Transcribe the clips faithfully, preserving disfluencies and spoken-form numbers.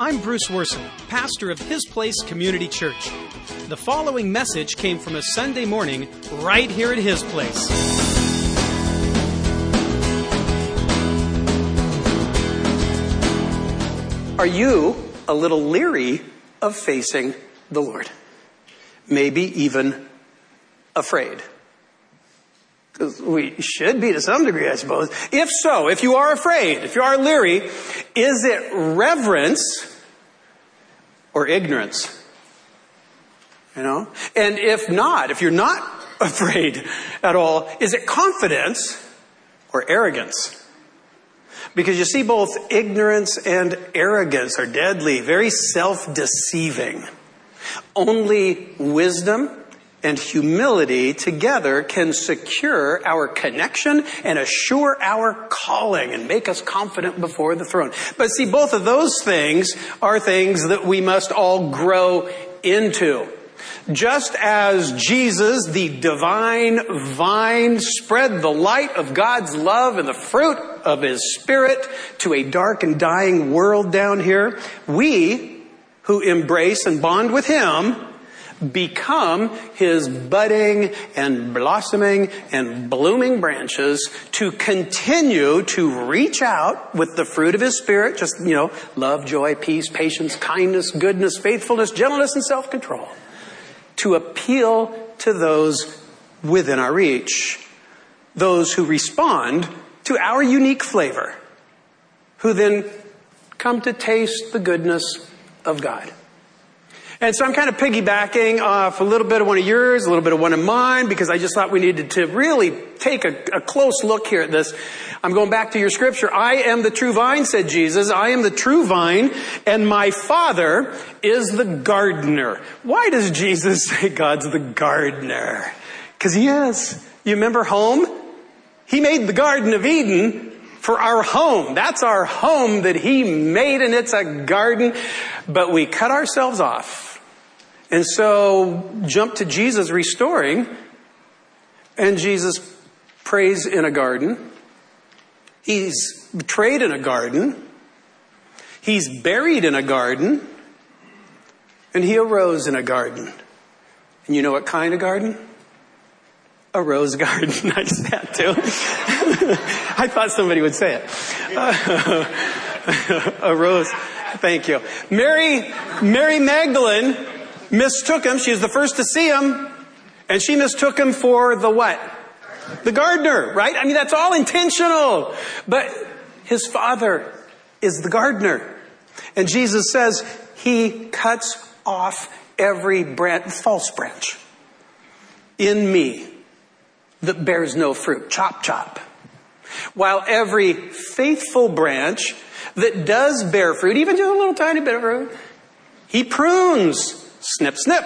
I'm Bruce Worson, pastor of His Place Community Church. The following message came from a Sunday morning right here at His Place. Are you a little leery of facing the Lord? Maybe even afraid? Because we should be to some degree, I suppose. If so, if you are afraid, if you are leery, is it reverence or ignorance? You know? And if not, if you're not afraid at all, is it confidence or arrogance? Because you see, both ignorance and arrogance are deadly, very self-deceiving. Only wisdom and humility together can secure our connection and assure our calling and make us confident before the throne. But see, both of those things are things that we must all grow into. Just as Jesus, the divine vine, spread the light of God's love and the fruit of His Spirit to a dark and dying world down here, we who embrace and bond with Him become His budding and blossoming and blooming branches to continue to reach out with the fruit of His Spirit, just, you know, love, joy, peace, patience, kindness, goodness, faithfulness, gentleness, and self-control, to appeal to those within our reach, those who respond to our unique flavor, who then come to taste the goodness of God. And so I'm kind of piggybacking off a little bit of one of yours, a little bit of one of mine, because I just thought we needed to really take a, a close look here at this. I'm going back to your scripture. I am the true vine, said Jesus. I am the true vine, and my Father is the gardener. Why does Jesus say God's the gardener? Because He is. You remember home? He made the Garden of Eden for our home. That's our home that He made, and it's a garden. But we cut ourselves off. And so jump to Jesus restoring, and Jesus prays in a garden. He's betrayed in a garden. He's buried in a garden. And He arose in a garden. And you know what kind of garden? A rose garden. I said that too. I thought somebody would say it. Uh, a rose. Thank you. Mary, Mary Magdalene mistook Him. She was the first to see Him. And she mistook Him for the what? The gardener, right? I mean, that's all intentional. But His Father is the gardener. And Jesus says He cuts off every branch, false branch in me that bears no fruit. Chop, chop. While every faithful branch that does bear fruit, even just a little tiny bit of fruit, He prunes. Snip, snip.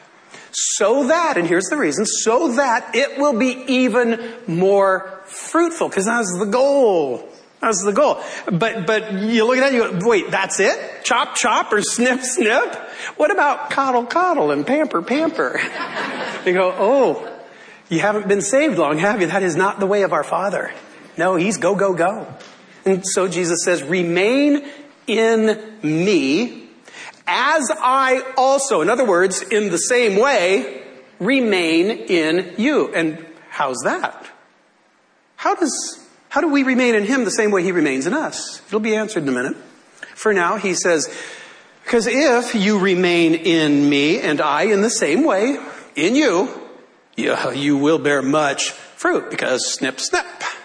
So that, and here's the reason, so that it will be even more fruitful. Because that's the goal. That's the goal. But but you look at that and you go, wait, that's it? Chop, chop, or snip, snip? What about coddle, coddle, and pamper, pamper? You go, oh, you haven't been saved long, have you? That is not the way of our Father. No, He's go, go, go. And so Jesus says, remain in me, as I also, in other words, in the same way, remain in you. And how's that? How does, how do we remain in Him the same way He remains in us? It'll be answered in a minute. For now, He says, because if you remain in me and I in the same way, in you, you, you will bear much fruit, because snip, snip.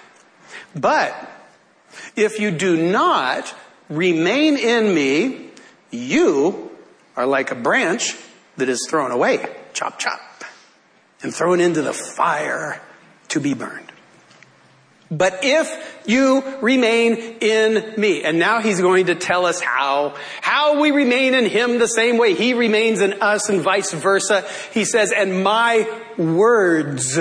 But if you do not remain in me, you are like a branch that is thrown away, chop, chop, and thrown into the fire to be burned. But if you remain in me, and now He's going to tell us how, how we remain in Him the same way He remains in us and vice versa. He says, and my words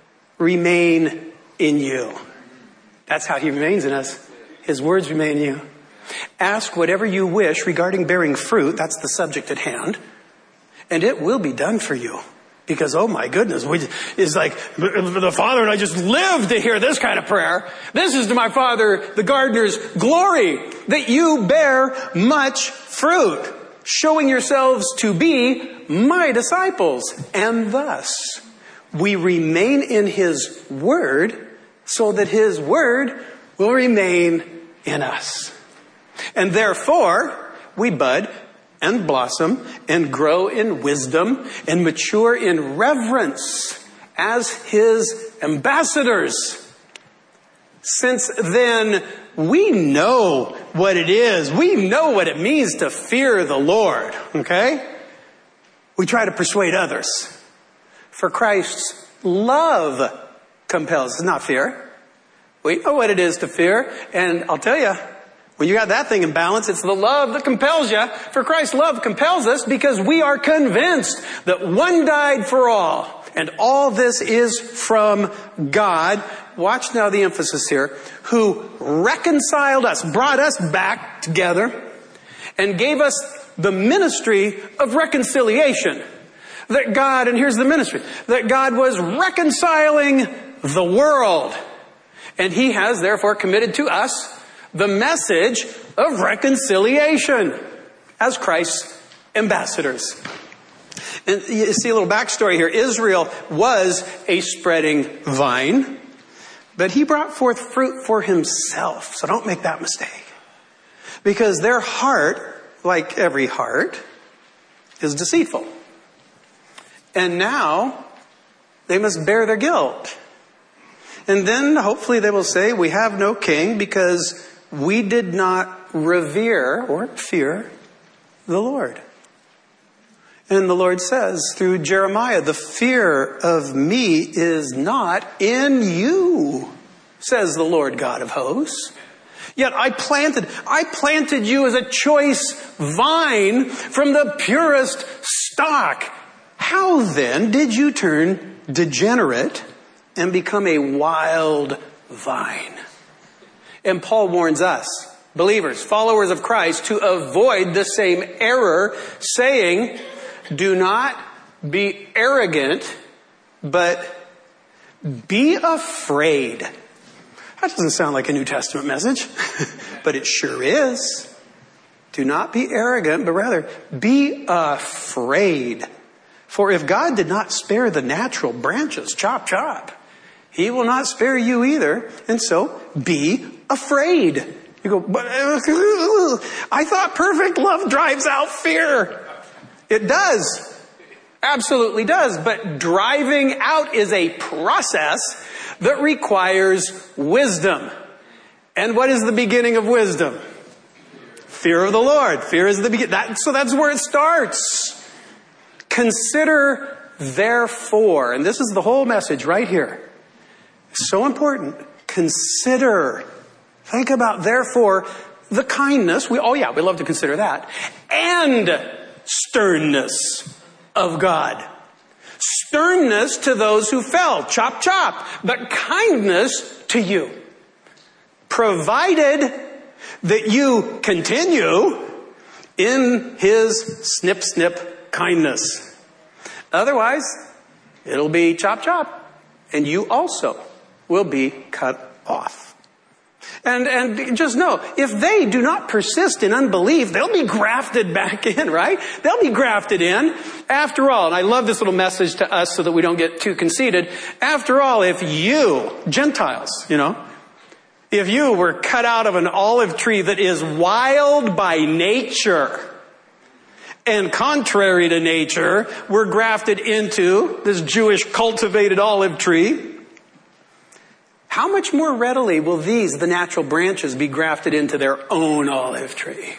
remain in you. That's how He remains in us. His words remain in you. Ask whatever you wish regarding bearing fruit, that's the subject at hand, and it will be done for you. Because, oh my goodness, we, it's like the Father and I just live to hear this kind of prayer. This is to my Father, the gardener's glory, that you bear much fruit, showing yourselves to be my disciples. And thus, we remain in His Word so that His Word will remain in us. And therefore, we bud and blossom and grow in wisdom and mature in reverence as His ambassadors. Since then, we know what it is. We know what it means to fear the Lord, okay? We try to persuade others. For Christ's love compels, it's not fear. We know what it is to fear, and I'll tell you, when you got that thing in balance, it's the love that compels you. For Christ's love compels us because we are convinced that one died for all. And all this is from God. Watch now the emphasis here. Who reconciled us, brought us back together, and gave us the ministry of reconciliation. That God, and here's the ministry, that God was reconciling the world. And He has therefore committed to us the message of reconciliation as Christ's ambassadors. And you see a little backstory here. Israel was a spreading vine, but He brought forth fruit for Himself. So don't make that mistake. Because their heart, like every heart, is deceitful. And now they must bear their guilt. And then hopefully they will say, we have no king because we did not revere or fear the Lord. And the Lord says through Jeremiah, the fear of me is not in you, says the Lord God of hosts. Yet I planted, I planted you as a choice vine from the purest stock. How then did you turn degenerate and become a wild vine? And Paul warns us, believers, followers of Christ, to avoid the same error, saying, do not be arrogant, but be afraid. That doesn't sound like a New Testament message, but it sure is. Do not be arrogant, but rather be afraid. For if God did not spare the natural branches, chop, chop, He will not spare you either. And so be afraid. You go, but I thought perfect love drives out fear. It does. Absolutely does. But driving out is a process that requires wisdom. And what is the beginning of wisdom? Fear of the Lord. Fear is the beginning. That, so that's where it starts. Consider therefore, and this is the whole message right here. So important. Consider. Think about, therefore, the kindness. We, oh yeah, we love to consider that. And sternness of God. Sternness to those who fell. Chop, chop. But kindness to you. Provided that you continue in His snip, snip kindness. Otherwise, it'll be chop, chop. And you also will be cut off. And, and just know, if they do not persist in unbelief, they'll be grafted back in, right? They'll be grafted in. After all, and I love this little message to us so that we don't get too conceited. After all, if you, Gentiles, you know, if you were cut out of an olive tree that is wild by nature and contrary to nature, were grafted into this Jewish cultivated olive tree, how much more readily will these, the natural branches, be grafted into their own olive tree?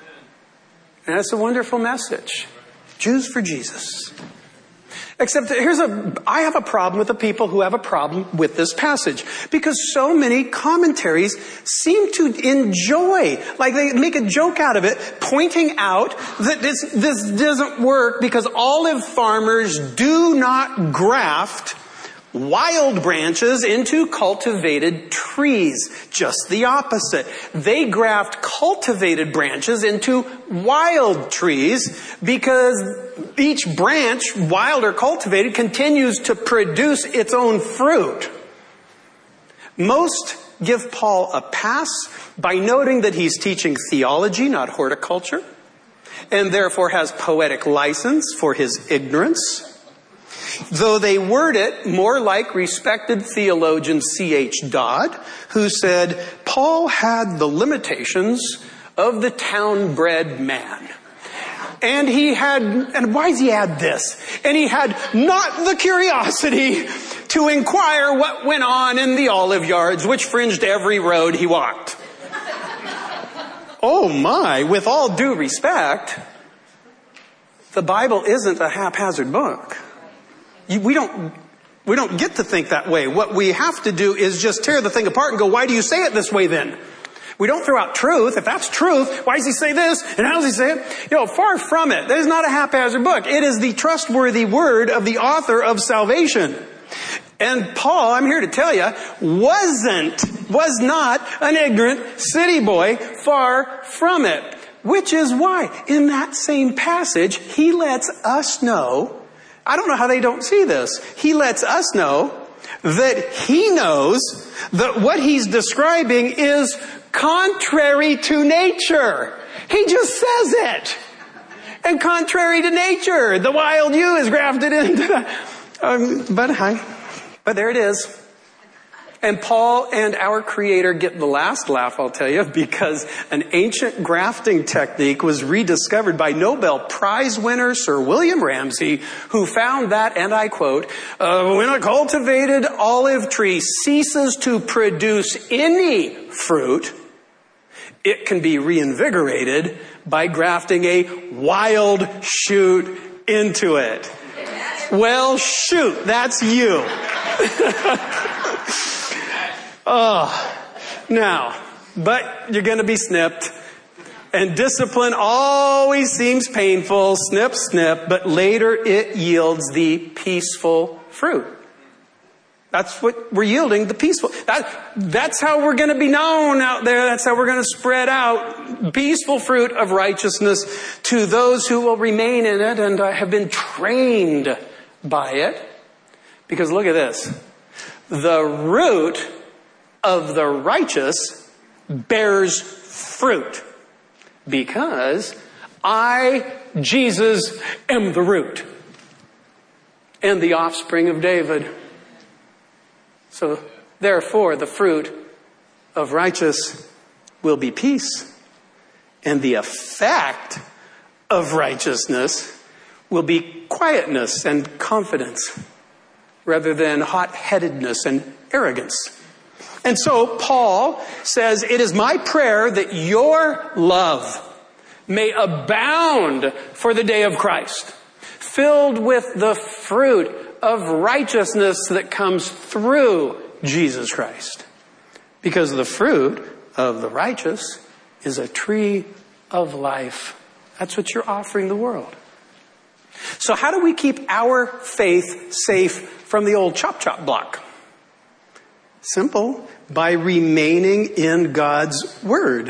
And that's a wonderful message. Jews for Jesus. Except that here's a, I have a problem with the people who have a problem with this passage. Because so many commentaries seem to enjoy, like they make a joke out of it, pointing out that this, this doesn't work because olive farmers do not graft wild branches into cultivated trees. Just the opposite. They graft cultivated branches into wild trees because each branch, wild or cultivated, continues to produce its own fruit. Most give Paul a pass by noting that he's teaching theology, not horticulture, and therefore has poetic license for his ignorance. Though they word it more like respected theologian C H Dodd, who said, Paul had the limitations of the town-bred man. And he had, and why does he add this? And he had not the curiosity to inquire what went on in the olive yards which fringed every road he walked. Oh my, with all due respect, the Bible isn't a haphazard book. We don't, we don't get to think that way. What we have to do is just tear the thing apart and go, why do you say it this way then? We don't throw out truth. If that's truth, why does he say this? And how does he say it? You know, far from it. That is not a haphazard book. It is the trustworthy word of the author of salvation. And Paul, I'm here to tell you, wasn't, was not an ignorant city boy, far from it. Which is why, in that same passage, he lets us know, I don't know how they don't see this, he lets us know that he knows that what he's describing is contrary to nature. He just says it. And contrary to nature, the wild ewe is grafted into the, um, but hi. But there it is. And Paul and our Creator get the last laugh, I'll tell you, because an ancient grafting technique was rediscovered by Nobel Prize winner Sir William Ramsay, who found that, and I quote, uh, when a cultivated olive tree ceases to produce any fruit, it can be reinvigorated by grafting a wild shoot into it. Well, shoot, that's you. Oh, now, but you're going to be snipped. And discipline always seems painful, snip, snip, but later it yields the peaceful fruit. That's what we're yielding, the peaceful. That, that's how we're going to be known out there. That's how we're going to spread out peaceful fruit of righteousness to those who will remain in it and have been trained by it. Because look at this. The root of the righteous bears fruit. Because I, Jesus, am the root and the offspring of David. So, therefore, the fruit of righteous will be peace. And the effect of righteousness will be quietness and confidence rather than hot-headedness and arrogance. And so Paul says, it is my prayer that your love may abound for the day of Christ, filled with the fruit of righteousness that comes through Jesus Christ. Because the fruit of the righteous is a tree of life. That's what you're offering the world. So how do we keep our faith safe from the old chop chop block? Simple. By remaining in God's Word,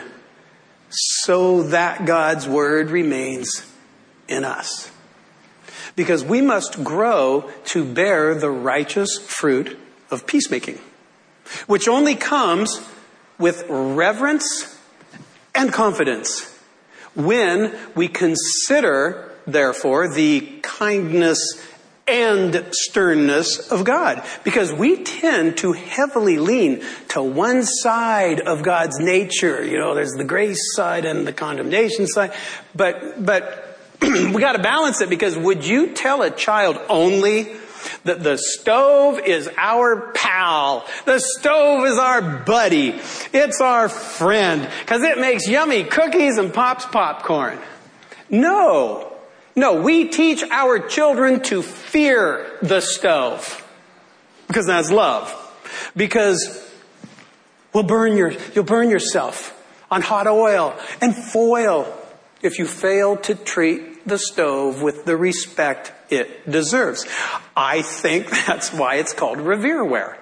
so that God's Word remains in us. Because we must grow to bear the righteous fruit of peacemaking, which only comes with reverence and confidence when we consider, therefore, the kindness and sternness of God. Because we tend to heavily lean to one side of God's nature. You know, there's the grace side and the condemnation side. But, but we got to balance it, because would you tell a child only that the stove is our pal? The stove is our buddy. It's our friend because it makes yummy cookies and pops popcorn. No. No, we teach our children to fear the stove because that's love. Because we'll burn your, you'll burn yourself on hot oil and foil if you fail to treat the stove with the respect it deserves. I think that's why it's called revereware.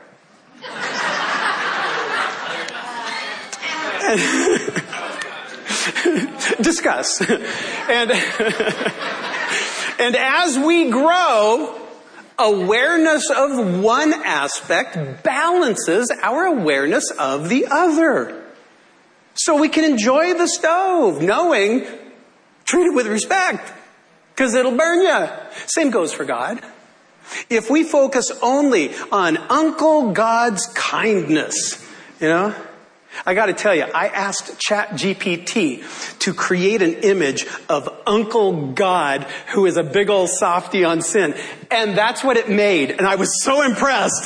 Discuss. And, and as we grow, awareness of one aspect balances our awareness of the other. So we can enjoy the stove, knowing, treat it with respect, because it'll burn you. Same goes for God. If we focus only on Uncle God's kindness, you know, I got to tell you, I asked ChatGPT to create an image of Uncle God, who is a big old softy on sin. And that's what it made. And I was so impressed.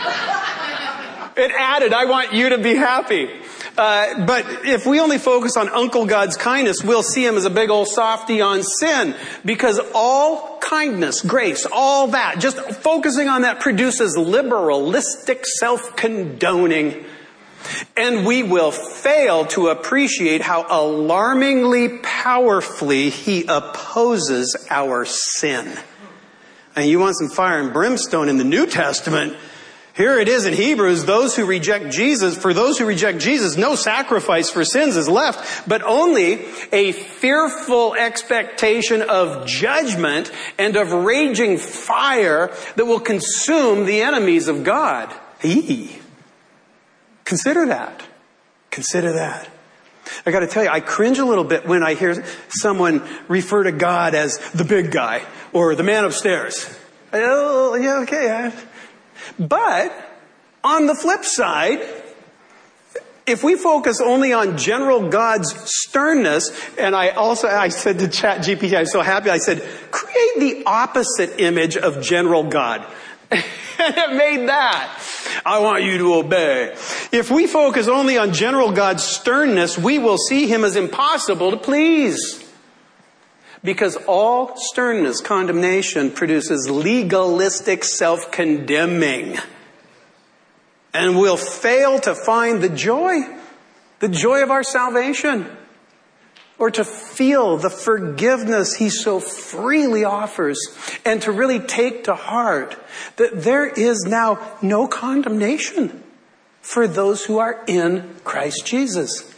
It added, I want you to be happy. Uh, but if we only focus on Uncle God's kindness, we'll see him as a big old softy on sin. Because all kindness, grace, all that, just focusing on that produces liberalistic self-condoning. And we will fail to appreciate how alarmingly powerfully he opposes our sin. And you want some fire and brimstone in the New Testament? Here it is in Hebrews, those who reject Jesus, for those who reject Jesus, no sacrifice for sins is left, but only a fearful expectation of judgment and of raging fire that will consume the enemies of God. Eee. Consider that. Consider that. I got to tell you, I cringe a little bit when I hear someone refer to God as the big guy or the man upstairs. Oh, yeah, okay. Yeah. But on the flip side, if we focus only on general God's sternness, and I also, I said to ChatGPT, I'm so happy, I said, create the opposite image of general God. And it made that. I want you to obey. If we focus only on general God's sternness, we will see him as impossible to please. Because all sternness, condemnation, produces legalistic self-condemning. And we'll fail to find the joy, the joy of our salvation, or to feel the forgiveness he so freely offers, and to really take to heart that there is now no condemnation for those who are in Christ Jesus.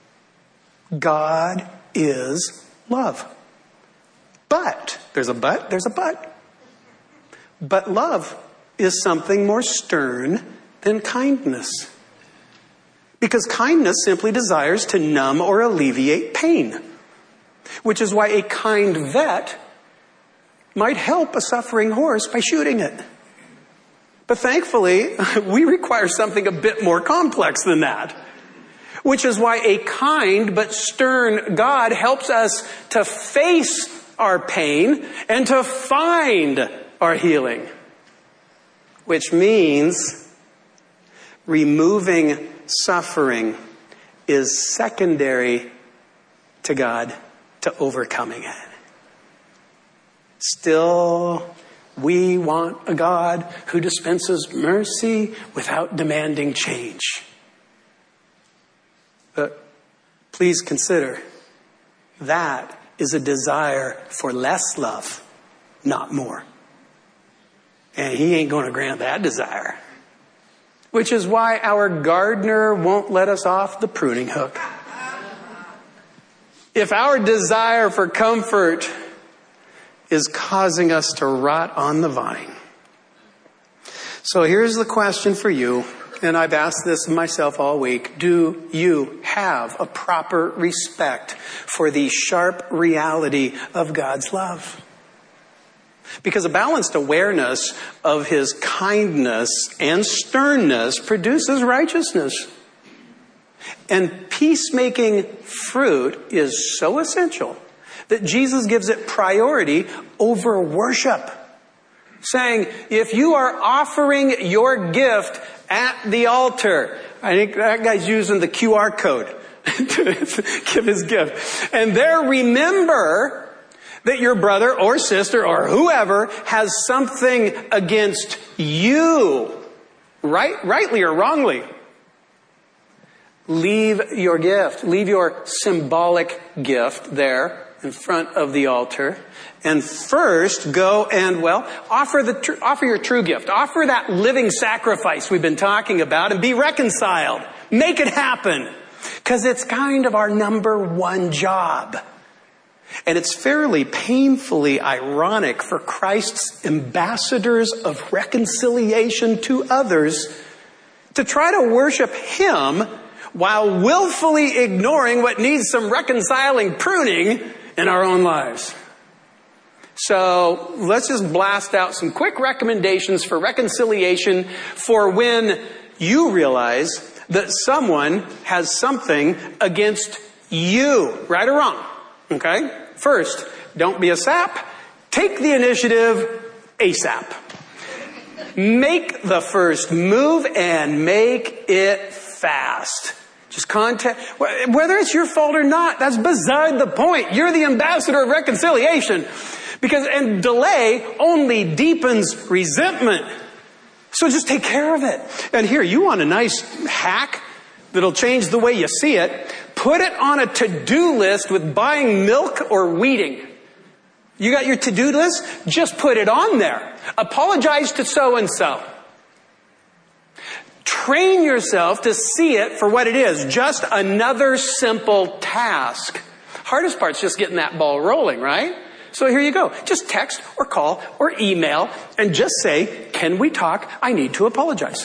God is love. But, there's a but, there's a but. But love is something more stern than kindness. Because kindness simply desires to numb or alleviate pain. Which is why a kind vet might help a suffering horse by shooting it. But thankfully, we require something a bit more complex than that. Which is why a kind but stern God helps us to face our pain and to find our healing. Which means removing suffering is secondary to God to overcoming it. Still, we want a God who dispenses mercy without demanding change. But please consider that is a desire for less love, not more. And he ain't going to grant that desire. Which is why our gardener won't let us off the pruning hook. If our desire for comfort is causing us to rot on the vine. So here's the question for you, and I've asked this myself all week. Do you have a proper respect for the sharp reality of God's love? Because a balanced awareness of his kindness and sternness produces righteousness. And peacemaking fruit is so essential that Jesus gives it priority over worship. Saying, if you are offering your gift at the altar, I think that guy's using the Q R code to give his gift. And there remember that your brother or sister or whoever has something against you, right, rightly or wrongly. Leave your gift, leave your symbolic gift there in front of the altar and first go and, well, offer the tr- offer your true gift. Offer that living sacrifice we've been talking about and be reconciled. Make it happen. Because it's kind of our number one job. And it's fairly painfully ironic for Christ's ambassadors of reconciliation to others to try to worship Him while willfully ignoring what needs some reconciling pruning in our own lives. So let's just blast out some quick recommendations for reconciliation for when you realize that someone has something against you, right or wrong. Okay? First, don't be a sap. Take the initiative ASAP. Make the first move and make it fast. Just contact, whether it's your fault or not, that's beside the point. You're the ambassador of reconciliation. Because, and delay only deepens resentment. So just take care of it. And here, you want a nice hack that'll change the way you see it. Put it on a to-do list with buying milk or weeding. You got your to-do list? Just put it on there. Apologize to so-and-so. Train yourself to see it for what it is. Just another simple task. Hardest part's just getting that ball rolling, right? So here you go. Just text or call or email and just say, can we talk? I need to apologize.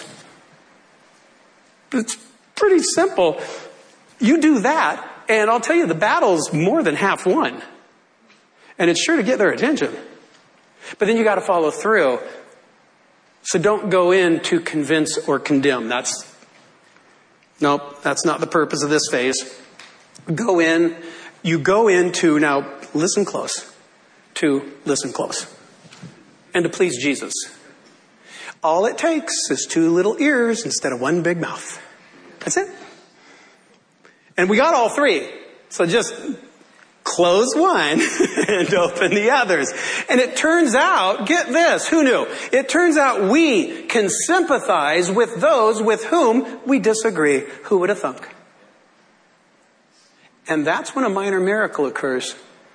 It's pretty simple. You do that, and I'll tell you, the battle's more than half won. And it's sure to get their attention. But then you got to follow through. So don't go in to convince or condemn. That's, nope, that's not the purpose of this phase. Go in, you go into, now listen close, to listen close. And to please Jesus. All it takes is two little ears instead of one big mouth. That's it. And we got all three. So just close one and open the others. And it turns out, get this, who knew? It turns out we can sympathize with those with whom we disagree. Who would have thunk? And that's when a minor miracle occurs.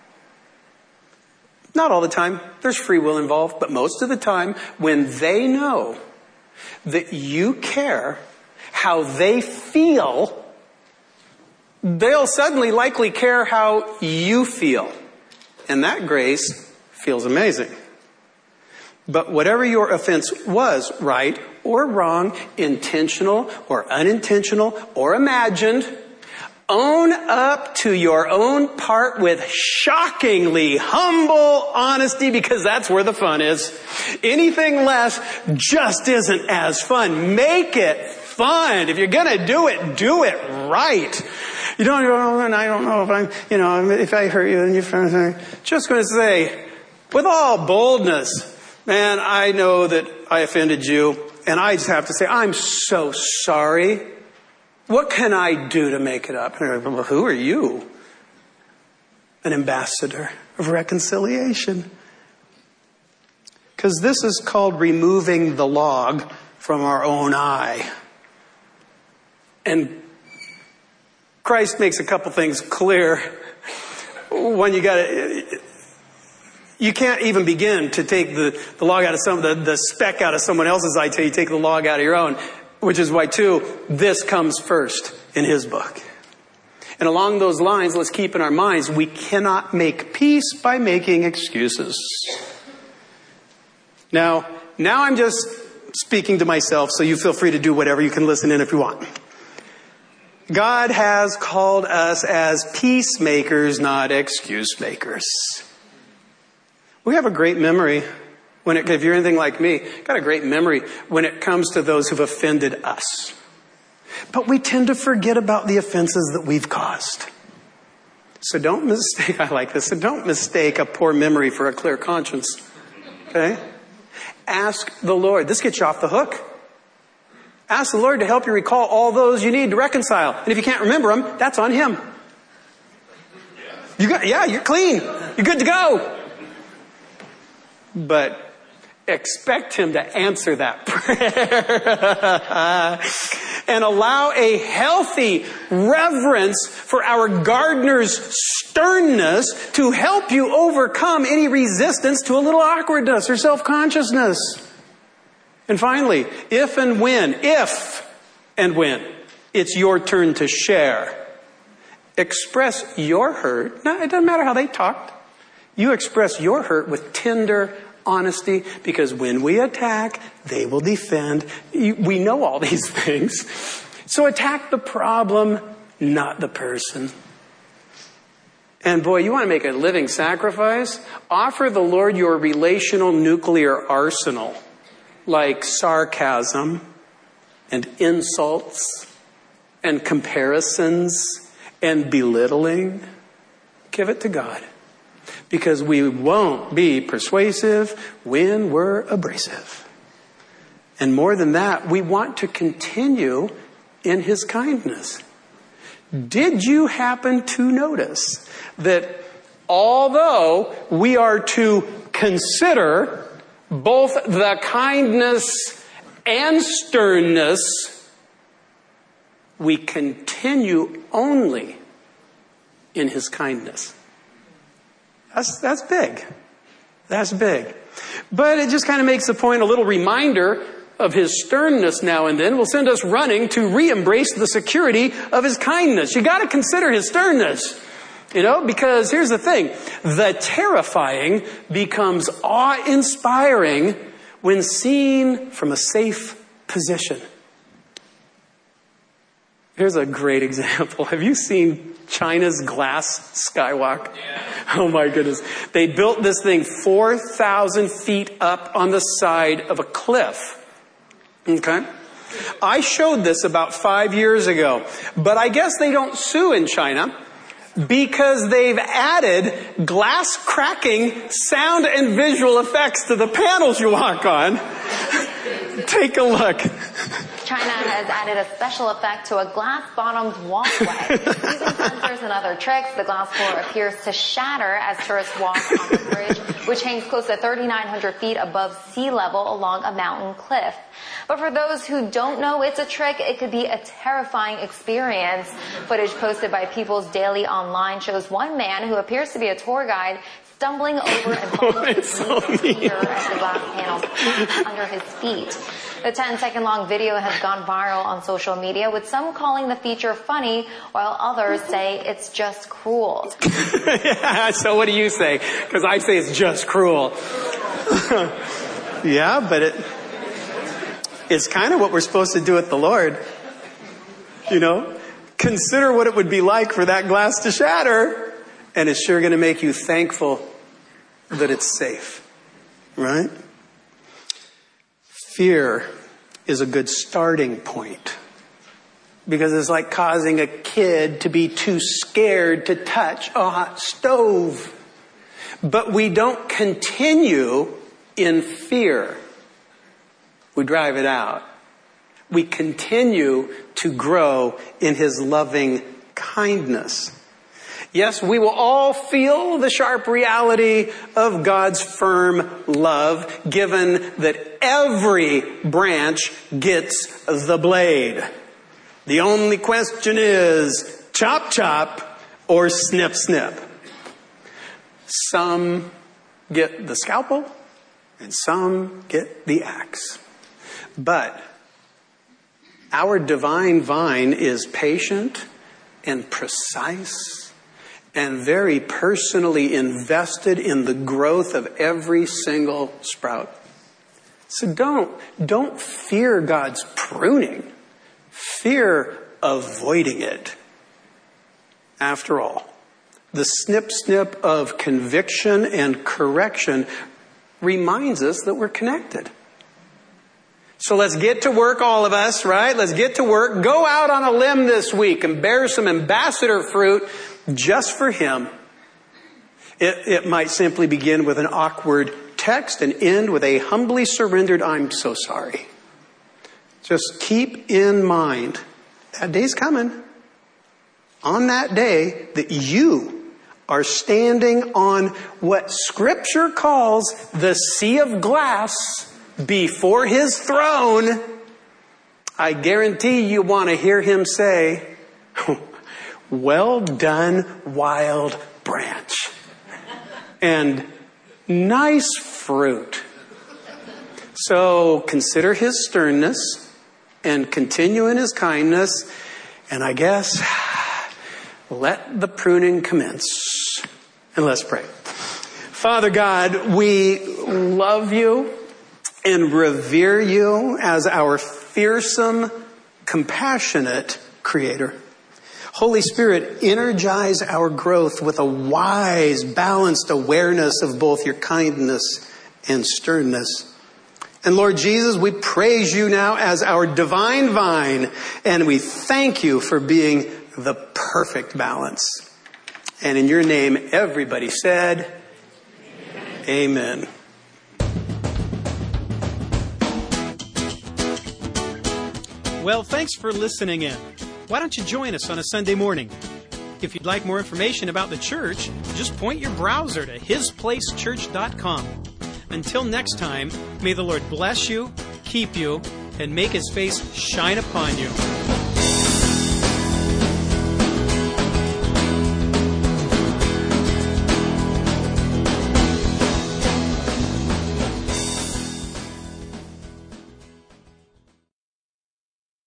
Not all the time. There's free will involved. But most of the time, when they know that you care how they feel, they'll suddenly likely care how you feel. And that grace feels amazing. But whatever your offense was, right or wrong, intentional or unintentional or imagined, own up to your own part with shockingly humble honesty, because that's where the fun is. Anything less just isn't as fun. Make it fun. If you're going to do it, do it right. You don't go, and I don't know if I'm, you know, if I hurt you and your friends, just going to say, with all boldness, man, I know that I offended you, and I just have to say, I'm so sorry. What can I do to make it up? And like, well, who are you? An ambassador of reconciliation. Because this is called removing the log from our own eye. And Christ makes a couple things clear. One, you got to, you can't even begin to take the, the log out of some, the, the speck out of someone else's eye till you take the log out of your own. Which is why, too, this comes first in his book. And along those lines, let's keep in our minds, we cannot make peace by making excuses. Now, now I'm just speaking to myself, so you feel free to do whatever. You can listen in if you want. God has called us as peacemakers, not excuse makers. We have a great memory. When it, if you're anything like me, got a great memory when it comes to those who've offended us. But we tend to forget about the offenses that we've caused. So don't mistake, I like this, so don't mistake a poor memory for a clear conscience. Okay? Ask the Lord. This gets you off the hook. Ask the Lord to help you recall all those you need to reconcile. And if you can't remember them, that's on Him. You got, yeah, you're clean. You're good to go. But expect Him to answer that prayer. and allow a healthy reverence for our gardener's sternness to help you overcome any resistance to a little awkwardness or self-consciousness. And finally, if and when, if and when it's your turn to share, express your hurt. No, it doesn't matter how they talked. You express your hurt with tender honesty, because when we attack, they will defend. We know all these things. So attack the problem, not the person. And boy, you want to make a living sacrifice? Offer the Lord your relational nuclear arsenal, like sarcasm and insults and comparisons and belittling. Give it to God. Because we won't be persuasive when we're abrasive. And more than that, we want to continue in His kindness. Did you happen to notice that although we are to consider both the kindness and sternness, we continue only in His kindness? That's, that's big. That's big. But it just kind of makes the point, a little reminder of His sternness now and then will send us running to re-embrace the security of His kindness. You got to consider His sternness. You know, because here's the thing. The terrifying becomes awe-inspiring when seen from a safe position. Here's a great example. Have you seen China's glass skywalk? Yeah. Oh my goodness. They built this thing four thousand feet up on the side of a cliff. Okay? I showed this about five years ago, but I guess they don't sue in China because they've added glass cracking sound and visual effects to the panels you walk on. Take a look. China has added a special effect to a glass-bottomed walkway. Using sensors and other tricks, the glass floor appears to shatter as tourists walk on the bridge, which hangs close to thirty-nine hundred feet above sea level along a mountain cliff. But for those who don't know it's a trick, it could be a terrifying experience. Footage posted by People's Daily Online shows one man who appears to be a tour guide stumbling over and falling to so as the glass panels crack under his feet. The ten-second long video has gone viral on social media, with some calling the feature funny, while others say it's just cruel. Yeah, so what do you say? Because I say it's just cruel. Yeah, but it it's kind of what we're supposed to do with the Lord. You know, consider what it would be like for that glass to shatter, and it's sure going to make you thankful that it's safe. Right? Fear is a good starting point, because it's like causing a kid to be too scared to touch a hot stove. But we don't continue in fear. We drive it out. We continue to grow in His loving kindness. Yes, we will all feel the sharp reality of God's firm love, given that every branch gets the blade. The only question is chop chop or snip snip. Some get the scalpel and some get the axe. But our divine vine is patient and precise and very personally invested in the growth of every single sprout. So don't, don't fear God's pruning. Fear avoiding it. After all, the snip snip of conviction and correction reminds us that we're connected. So let's get to work, all of us, right? Let's get to work. Go out on a limb this week and bear some ambassador fruit just for Him. It, it might simply begin with an awkward text and end with a humbly surrendered, "I'm so sorry." Just keep in mind, that day's coming. On that day, that you are standing on what Scripture calls the sea of glass before His throne. I guarantee you want to hear him say, well done, wild branch. And nice fruit. So consider his sternness and continue in his kindness. And I guess let the pruning commence. And let's pray. Father God, we love you and revere you as our fearsome, compassionate Creator. Holy Spirit, energize our growth with a wise, balanced awareness of both your kindness and sternness. And Lord Jesus, we praise you now as our divine vine, and we thank you for being the perfect balance. And in your name, everybody said, Amen. Amen. Well, thanks for listening in. Why don't you join us on a Sunday morning? If you'd like more information about the church, just point your browser to his place church dot com. Until next time, may the Lord bless you, keep you, and make his face shine upon you.